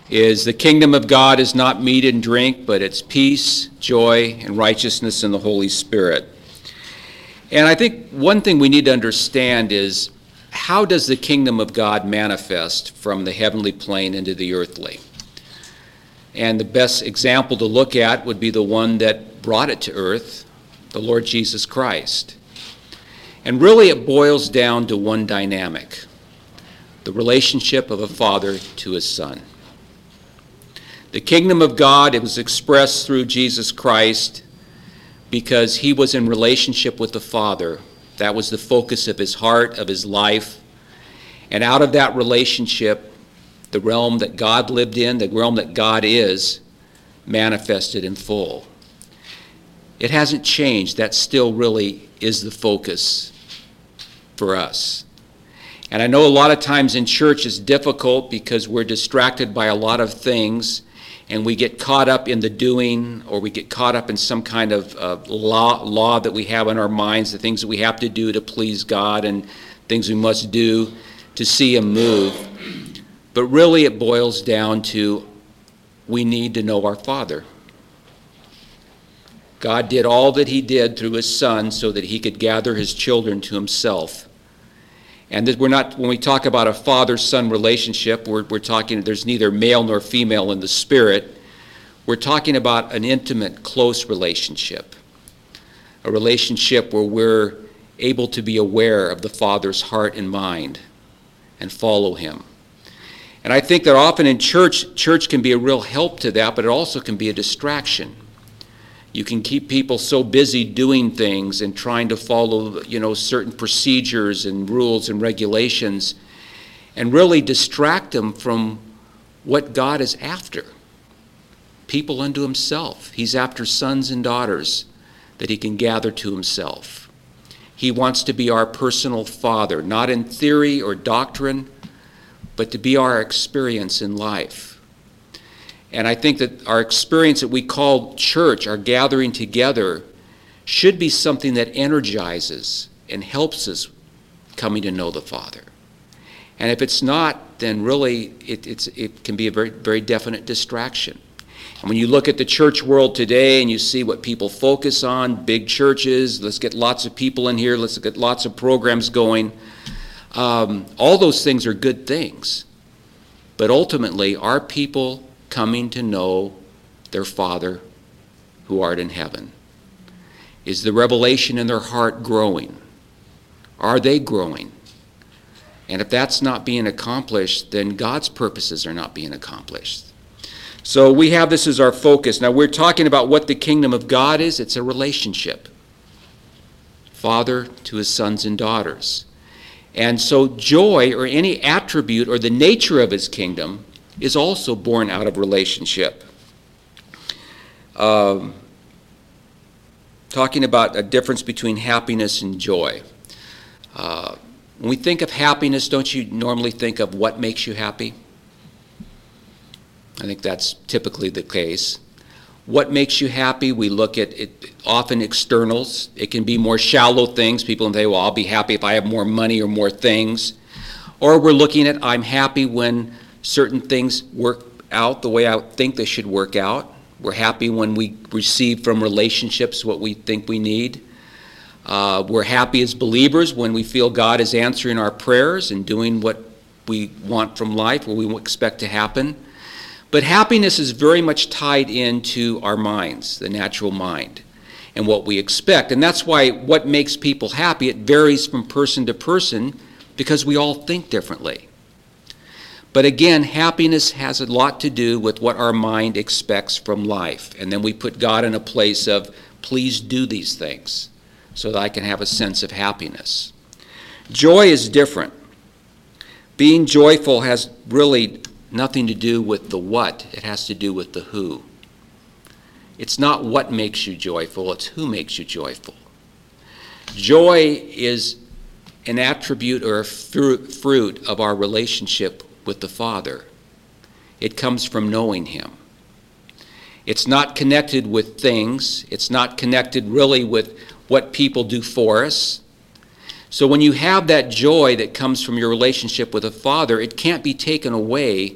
is the kingdom of God is not meat and drink, but it's peace, joy, and righteousness in the Holy Spirit. And I think one thing we need to understand is, how does the kingdom of God manifest from the heavenly plane into the earthly? And the best example to look at would be the one that brought it to earth, the Lord Jesus Christ. And really it boils down to one dynamic: the relationship of a father to his son. The kingdom of God, it was expressed through Jesus Christ because he was in relationship with the Father. That was the focus of his heart, of his life. And out of that relationship, the realm that God lived in, the realm that God is, manifested in full. It hasn't changed. That still really is the focus for us. And I know a lot of times in church it's difficult because we're distracted by a lot of things, and we get caught up in the doing, or we get caught up in some kind of law that we have in our minds, the things that we have to do to please God and things we must do to see him move. But really it boils down to, we need to know our Father. God did all that he did through his Son so that he could gather his children to himself. And that when we talk about a father-son relationship, we're talking, there's neither male nor female in the spirit. We're talking about an intimate, close relationship. A relationship where we're able to be aware of the Father's heart and mind and follow him. And I think that often in church can be a real help to that, but it also can be a distraction. You can keep people so busy doing things and trying to follow, certain procedures and rules and regulations, and really distract them from what God is after. People unto himself. He's after sons and daughters that he can gather to himself. He wants to be our personal Father, not in theory or doctrine, but to be our experience in life. And I think that our experience that we call church, our gathering together, should be something that energizes and helps us coming to know the Father. And if it's not, then really it can be a very, very definite distraction. And when you look at the church world today and you see what people focus on, big churches, let's get lots of people in here, let's get lots of programs going, all those things are good things. But ultimately, are people coming to know their Father who art in heaven? Is the revelation in their heart growing? Are they growing? And if that's not being accomplished, then God's purposes are not being accomplished. So we have this as our focus. Now we're talking about what the kingdom of God is. It's a relationship. Father to his sons and daughters. And so joy, or any attribute or the nature of his kingdom, is also born out of relationship. Talking about a difference between happiness and joy. When we think of happiness, don't you normally think of what makes you happy? I think that's typically the case. What makes you happy? We look at it, often externals. It can be more shallow things. People say, well, I'll be happy if I have more money or more things. Or we're looking at, I'm happy when certain things work out the way I think they should work out. We're happy when we receive from relationships what we think we need. We're happy as believers when we feel God is answering our prayers and doing what we want from life, what we expect to happen. But happiness is very much tied into our minds, the natural mind, and what we expect. And that's why what makes people happy, it varies from person to person because we all think differently. But again, happiness has a lot to do with what our mind expects from life. And then we put God in a place of, please do these things so that I can have a sense of happiness. Joy is different. Being joyful has really nothing to do with the what. It has to do with the who. It's not what makes you joyful, it's who makes you joyful. Joy is an attribute or a fruit of our relationship with the Father. It comes from knowing him. It's not connected with things. It's not connected really with what people do for us. So when you have that joy that comes from your relationship with the Father, it can't be taken away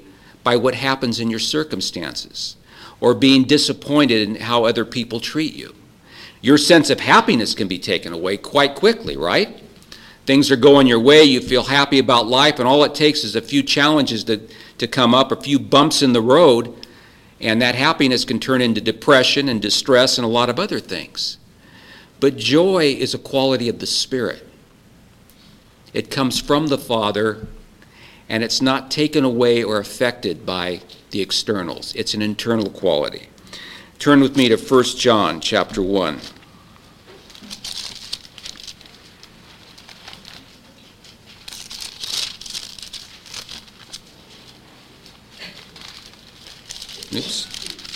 by what happens in your circumstances or being disappointed in how other people treat you. Your sense of happiness can be taken away quite quickly, right? Things are going your way, you feel happy about life, and all it takes is a few challenges to come up, a few bumps in the road, and that happiness can turn into depression and distress and a lot of other things. But joy is a quality of the Spirit. It comes from the Father, and it's not taken away or affected by the externals. It's an internal quality. Turn with me to 1 John chapter 1. Oops.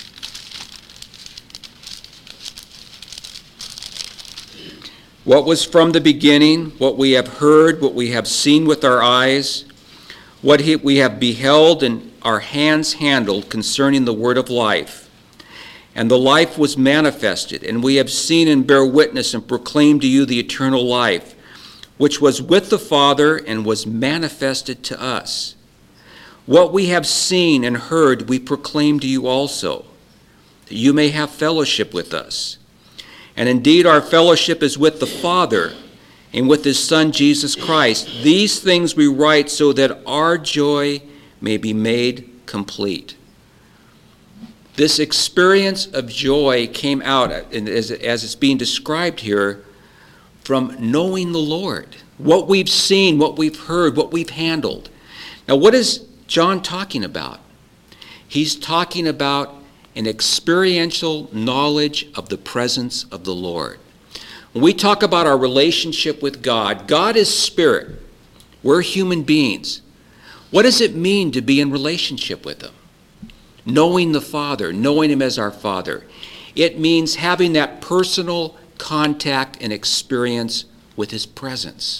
What was from the beginning, what we have heard, what we have seen with our eyes, what we have beheld and our hands handled concerning the word of life. And the life was manifested, and we have seen and bear witness and proclaim to you the eternal life, which was with the Father and was manifested to us. What we have seen and heard we proclaim to you also, that you may have fellowship with us. And indeed our fellowship is with the Father and with his Son Jesus Christ. These things we write so that our joy may be made complete. This experience of joy came out, as it's being described here, from knowing the Lord. What we've seen, what we've heard, what we've handled. Now, what is John talking about? He's talking about an experiential knowledge of the presence of the Lord. When we talk about our relationship with God, God is spirit. We're human beings. What does it mean to be in relationship with him? Knowing the Father, knowing him as our Father. It means having that personal contact and experience with his presence.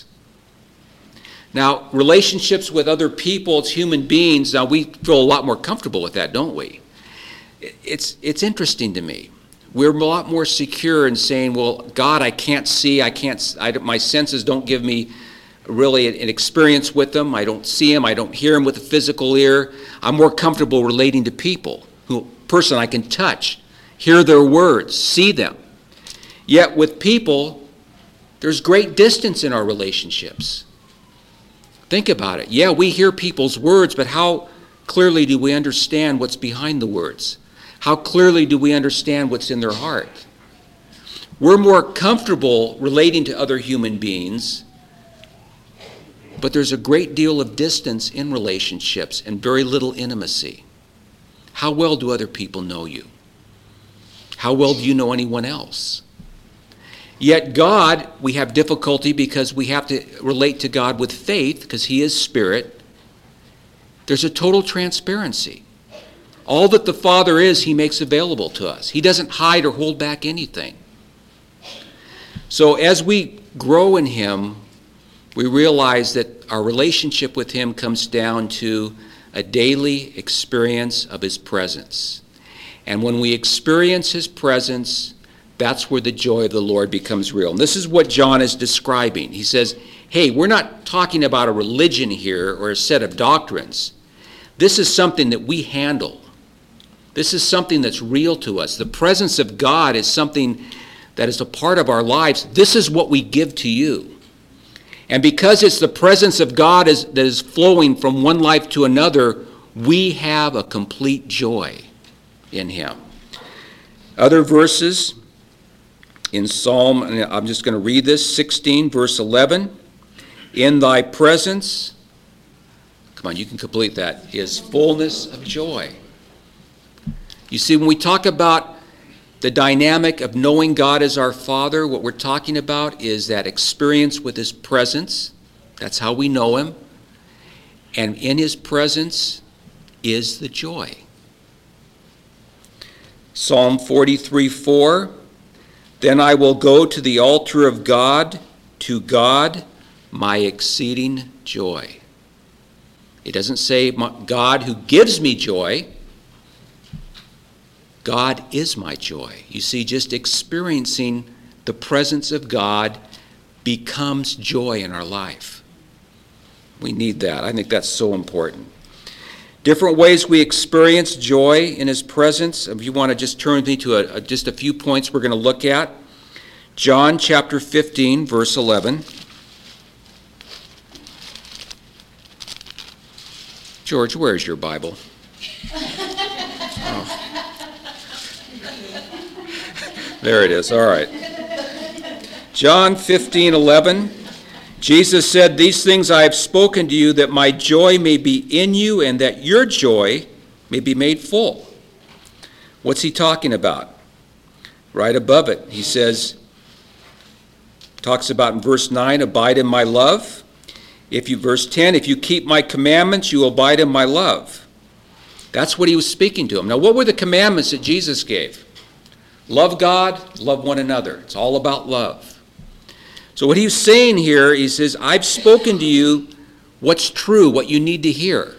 Now, relationships with other people, as human beings, now we feel a lot more comfortable with that, don't we? It's interesting to me. We're a lot more secure in saying, well, God, I can't see, my senses don't give me really an experience with him. I don't see him, I don't hear him with a physical ear. I'm more comfortable relating to people, person I can touch, hear their words, see them. Yet with people, there's great distance in our relationships. Think about it. Yeah, we hear people's words, but how clearly do we understand what's behind the words? How clearly do we understand what's in their heart? We're more comfortable relating to other human beings, but there's a great deal of distance in relationships and very little intimacy. How well do other people know you? How well do you know anyone else? Yet God, we have difficulty because we have to relate to God with faith because he is spirit. There's a total transparency. All that the Father is, he makes available to us. He doesn't hide or hold back anything. So as we grow in him, we realize that our relationship with him comes down to a daily experience of his presence. And when we experience his presence, that's where the joy of the Lord becomes real. And this is what John is describing. He says, hey, we're not talking about a religion here or a set of doctrines. This is something that we handle. This is something that's real to us. The presence of God is something that is a part of our lives. This is what we give to you. And because it's the presence of God that is flowing from one life to another, we have a complete joy in him. Other verses in Psalm, and I'm just going to read this, 16, verse 11. In thy presence, come on, you can complete that, is fullness of joy. You see, when we talk about the dynamic of knowing God as our Father, what we're talking about is that experience with his presence. That's how we know him. And in his presence is the joy. Psalm 43:4. Then I will go to the altar of God, to God, my exceeding joy. It doesn't say God who gives me joy. God is my joy. You see, just experiencing the presence of God becomes joy in our life. We need that. I think that's so important. Different ways we experience joy in his presence. If you want to just turn with me to just a few points we're going to look at. John chapter 15, verse 11. George, where's your Bible? Oh. There it is. All right. John 15:11. Jesus said, "These things I have spoken to you, that my joy may be in you, and that your joy may be made full." What's he talking about? Right above it, he says, talks about in verse 9, "Abide in my love." Verse 10, "If you keep my commandments, you will abide in my love." That's what he was speaking to him. Now, what were the commandments that Jesus gave? Love God, love one another. It's all about love. So what he's saying here, he says, I've spoken to you what's true, what you need to hear.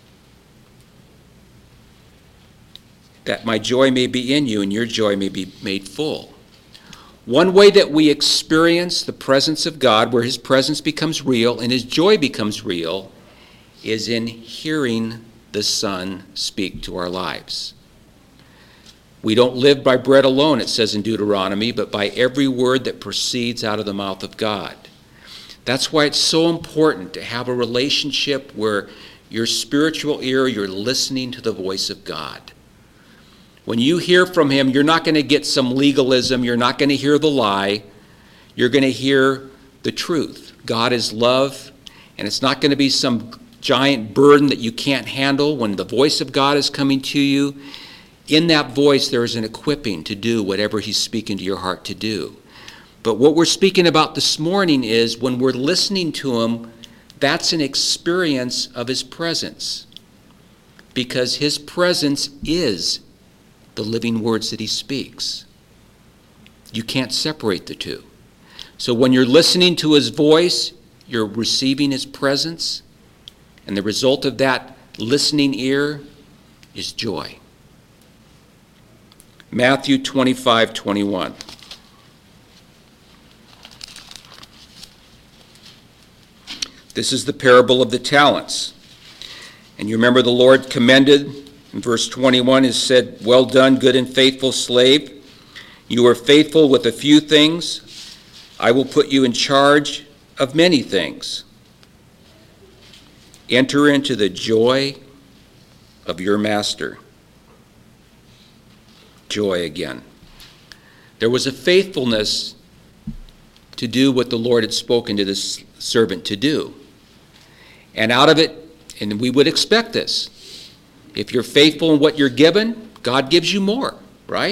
That my joy may be in you and your joy may be made full. One way that we experience the presence of God, where his presence becomes real and his joy becomes real, is in hearing the Son speak to our lives. We don't live by bread alone, it says in Deuteronomy, but by every word that proceeds out of the mouth of God. That's why it's so important to have a relationship where your spiritual ear, you're listening to the voice of God. When you hear from him, you're not going to get some legalism, you're not going to hear the lie, you're going to hear the truth. God is love, and it's not going to be some giant burden that you can't handle. When the voice of God is coming to you, in that voice, there is an equipping to do whatever he's speaking to your heart to do. But what we're speaking about this morning is when we're listening to him, that's an experience of his presence. Because his presence is the living words that he speaks. You can't separate the two. So when you're listening to his voice, you're receiving his presence. And the result of that listening ear is joy. Matthew 25:21. This is the parable of the talents. And you remember the Lord commended, in verse 21, is said, "Well done, good and faithful slave. You are faithful with a few things. I will put you in charge of many things. Enter into the joy of your master." Joy again. There was a faithfulness to do what the Lord had spoken to this servant to do. And out of it, and we would expect this, if you're faithful in what you're given, God gives you more, right?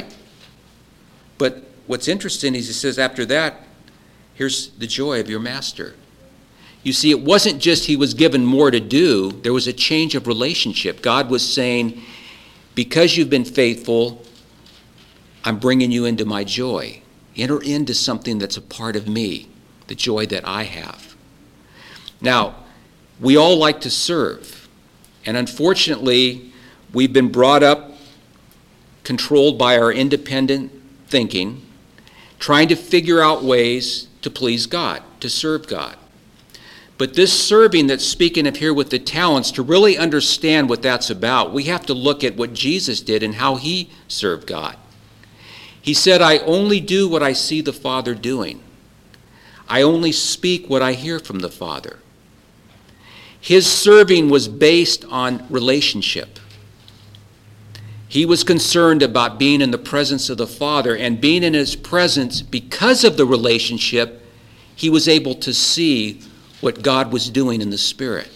But what's interesting is he says after that, here's the joy of your master. You see, it wasn't just he was given more to do, there was a change of relationship. God was saying, because you've been faithful, I'm bringing you into my joy. Enter into something that's a part of me, the joy that I have. Now, we all like to serve. And unfortunately, we've been brought up, controlled by our independent thinking, trying to figure out ways to please God, to serve God. But this serving that's speaking of here with the talents, to really understand what that's about, we have to look at what Jesus did and how he served God. He said, I only do what I see the Father doing. I only speak what I hear from the Father. His serving was based on relationship. He was concerned about being in the presence of the Father, and being in his presence, because of the relationship, he was able to see what God was doing in the Spirit.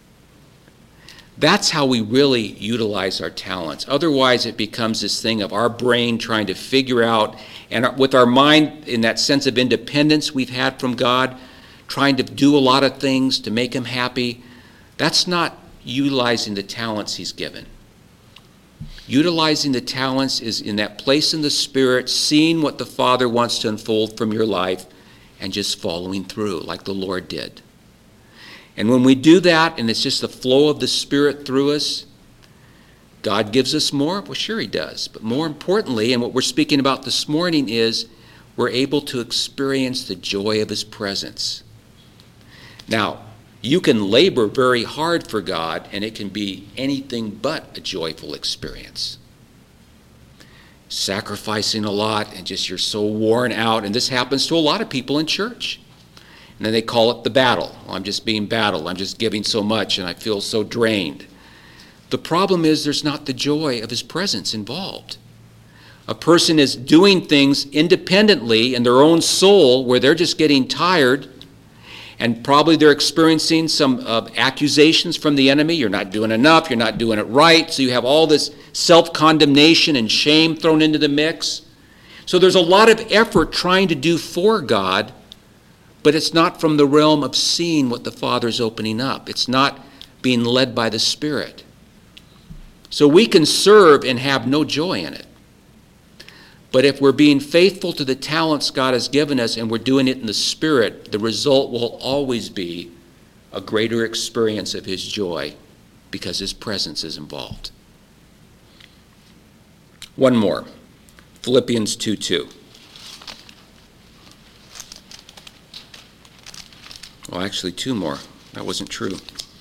That's how we really utilize our talents. Otherwise, it becomes this thing of our brain trying to figure out, and with our mind in that sense of independence we've had from God, trying to do a lot of things to make him happy. That's not utilizing the talents he's given. Utilizing the talents is in that place in the Spirit, seeing what the Father wants to unfold from your life, and just following through like the Lord did. And when we do that, and it's just the flow of the Spirit through us, God gives us more? Well, sure he does. But more importantly, and what we're speaking about this morning is, we're able to experience the joy of his presence. Now, You can labor very hard for God, and it can be anything but a joyful experience. Sacrificing a lot, and just you're so worn out, and this happens to a lot of people in church. And then they call it the battle. I'm just being battled. I'm just giving so much, and I feel so drained. The problem is there's not the joy of his presence involved. A person is doing things independently in their own soul where they're just getting tired, and probably they're experiencing some accusations from the enemy. You're not doing enough. You're not doing it right. So you have all this self-condemnation and shame thrown into the mix. So there's a lot of effort trying to do for God, but it's not from the realm of seeing what the Father's opening up. It's not being led by the Spirit. So we can serve and have no joy in it. But if we're being faithful to the talents God has given us and we're doing it in the Spirit, the result will always be a greater experience of his joy because his presence is involved. One more. Philippians 2:2. Well, actually, two more. That wasn't true.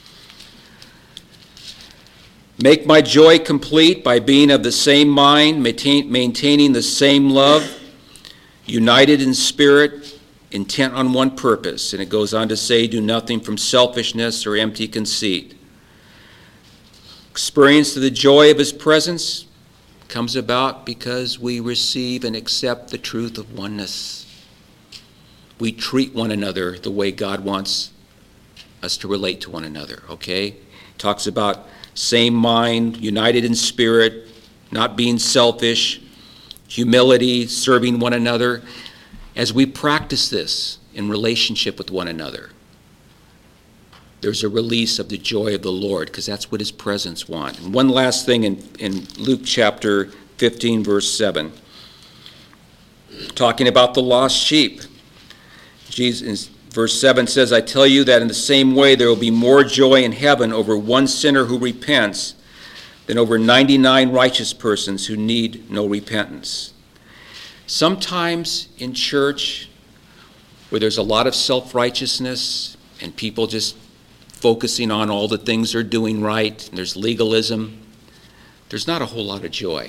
Make my joy complete by being of the same mind, maintaining the same love, united in spirit, intent on one purpose. And it goes on to say, do nothing from selfishness or empty conceit. Experience of the joy of his presence comes about because we receive and accept the truth of oneness. We treat one another the way God wants us to relate to one another, okay? Talks about same mind, united in spirit, not being selfish, humility, serving one another. As we practice this in relationship with one another, there's a release of the joy of the Lord, because that's what his presence wants. And one last thing in Luke chapter 15, verse 7, talking about the lost sheep. Jesus, verse 7 says, I tell you that in the same way there will be more joy in heaven over one sinner who repents than over 99 righteous persons who need no repentance. Sometimes in church, where there's a lot of self-righteousness and people just focusing on all the things they're doing right, and there's legalism, there's not a whole lot of joy.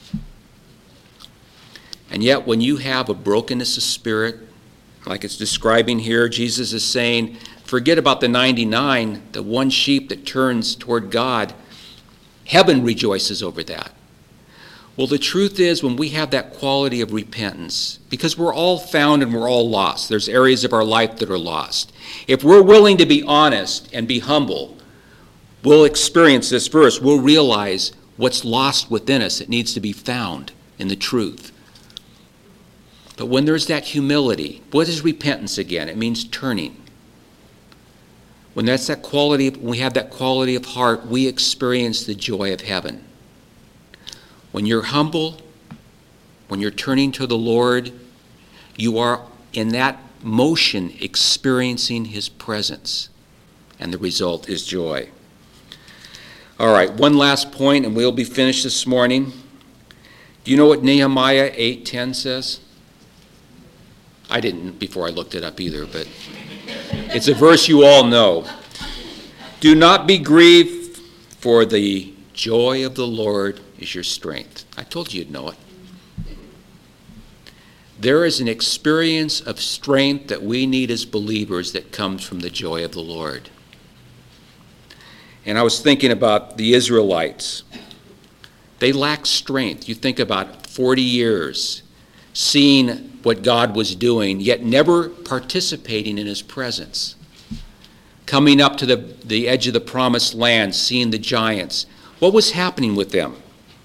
And yet when you have a brokenness of spirit, like it's describing here, Jesus is saying, forget about the 99, the one sheep that turns toward God. Heaven rejoices over that. Well, the truth is, when we have that quality of repentance, because we're all found and we're all lost, there's areas of our life that are lost. If we're willing to be honest and be humble, we'll experience this verse. We'll realize what's lost within us that needs to be found in the truth. But when there's that humility, what is repentance again? It means turning. When that's that quality, when we have that quality of heart, we experience the joy of heaven. When you're humble, when you're turning to the Lord, you are in that motion experiencing his presence, and the result is joy. All right, one last point, and we'll be finished this morning. Do you know what Nehemiah 8:10 says? I didn't before I looked it up either, but it's a verse you all know. Do not be grieved, for the joy of the Lord is your strength. I told you you'd know it. There is an experience of strength that we need as believers that comes from the joy of the Lord. And I was thinking about the Israelites. They lacked strength. You think about 40 years seeing what God was doing, yet never participating in his presence. Coming up to the edge of the promised land, seeing the giants. What was happening with them?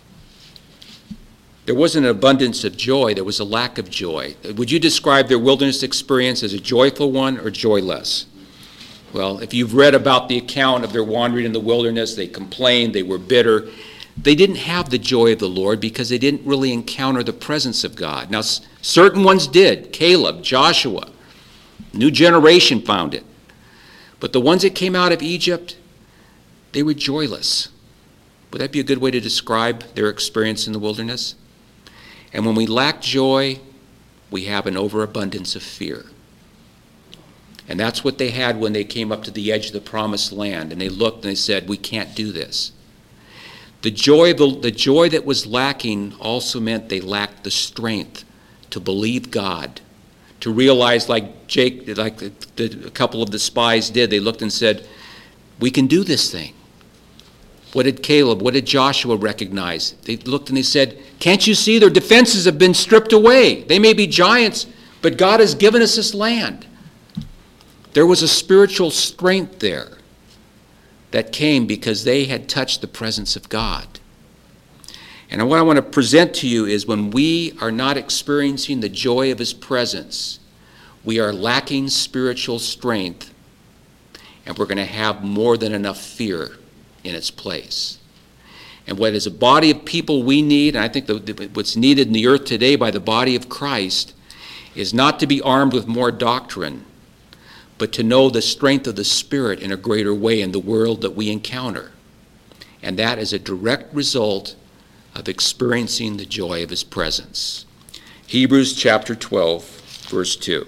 There wasn't an abundance of joy, there was a lack of joy. Would you describe their wilderness experience as a joyful one or joyless? Well, if you've read about the account of their wandering in the wilderness, they complained, they were bitter. They didn't have the joy of the Lord because they didn't really encounter the presence of God. Now, certain ones did. Caleb, Joshua, new generation found it. But the ones that came out of Egypt, they were joyless. Would that be a good way to describe their experience in the wilderness? And when we lack joy, we have an overabundance of fear. And that's what they had when they came up to the edge of the promised land. And they looked and they said, we can't do this. The joy that was lacking also meant they lacked the strength to believe God, to realize like a couple of the spies did. They looked and said, we can do this thing. What did Caleb, what did Joshua recognize? They looked and they said, can't you see their defenses have been stripped away? They may be giants, but God has given us this land. There was a spiritual strength there that came because they had touched the presence of God. And what I want to present to you is when we are not experiencing the joy of his presence, we are lacking spiritual strength, and we're going to have more than enough fear in its place. And what as a body of people we need, and I think what's needed in the earth today by the body of Christ, is not to be armed with more doctrine, but to know the strength of the Spirit in a greater way in the world that we encounter. And that is a direct result of experiencing the joy of his presence. Hebrews chapter 12, verse 2.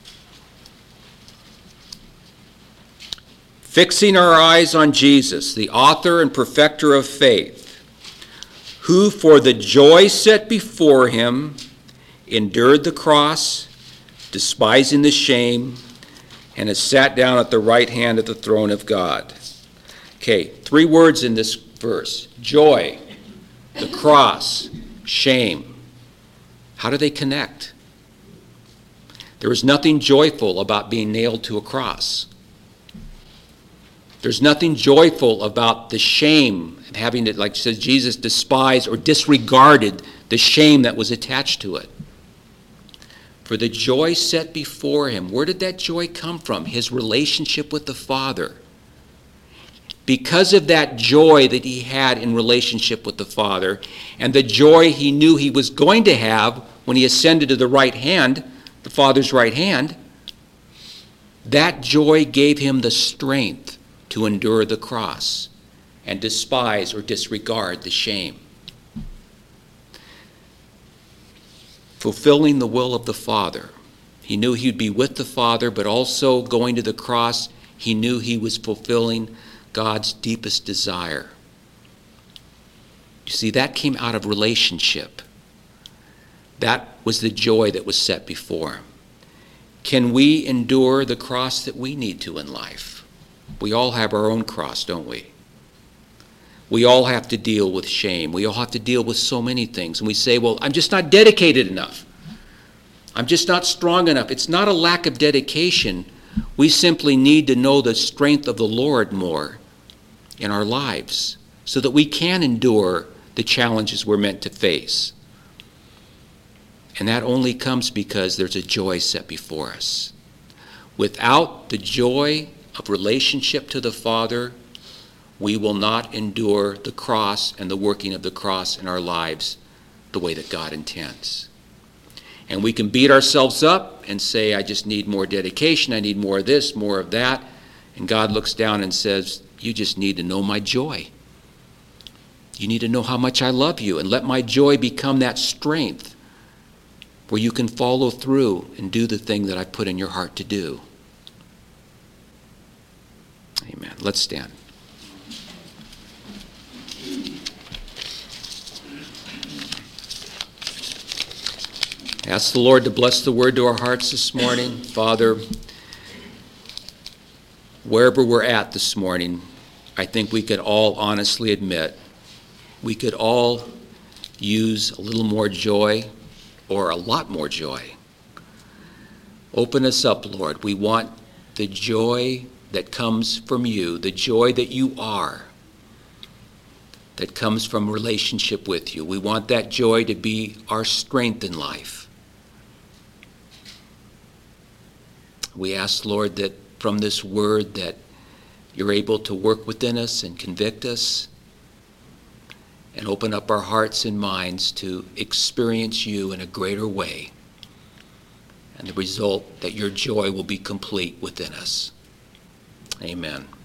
Fixing our eyes on Jesus, the author and perfecter of faith, who for the joy set before him endured the cross, despising the shame, and has sat down at the right hand of the throne of God. Okay, 3 words in this verse. Joy, the cross, shame. How do they connect? There is nothing joyful about being nailed to a cross. There's nothing joyful about the shame of having it, like says Jesus, despised or disregarded the shame that was attached to it. For the joy set before him, where did that joy come from? His relationship with the Father. Because of that joy that he had in relationship with the Father, and the joy he knew he was going to have when he ascended to the right hand, the Father's right hand, that joy gave him the strength to endure the cross and despise or disregard the shame. Fulfilling the will of the Father. He knew he'd be with the Father, but also going to the cross, he knew he was fulfilling God's deepest desire. You see, that came out of relationship. That was the joy that was set before him. Can we endure the cross that we need to in life? We all have our own cross, don't we? We all have to deal with shame. We all have to deal with so many things. And we say, well, I'm just not dedicated enough. I'm just not strong enough. It's not a lack of dedication. We simply need to know the strength of the Lord more in our lives so that we can endure the challenges we're meant to face. And that only comes because there's a joy set before us. Without the joy of relationship to the Father, we will not endure the cross and the working of the cross in our lives the way that God intends. And we can beat ourselves up and say, I just need more dedication, I need more of this, more of that. And God looks down and says, you just need to know my joy. You need to know how much I love you, and let my joy become that strength where you can follow through and do the thing that I put in your heart to do. Amen. Let's stand. Ask the Lord to bless the word to our hearts this morning. Father, wherever we're at this morning, I think we could all honestly admit we could all use a little more joy or a lot more joy. Open us up, Lord. We want the joy that comes from you, the joy that you are, that comes from relationship with you. We want that joy to be our strength in life. We ask, Lord, that from this word that you're able to work within us and convict us and open up our hearts and minds to experience you in a greater way. And the result that your joy will be complete within us. Amen.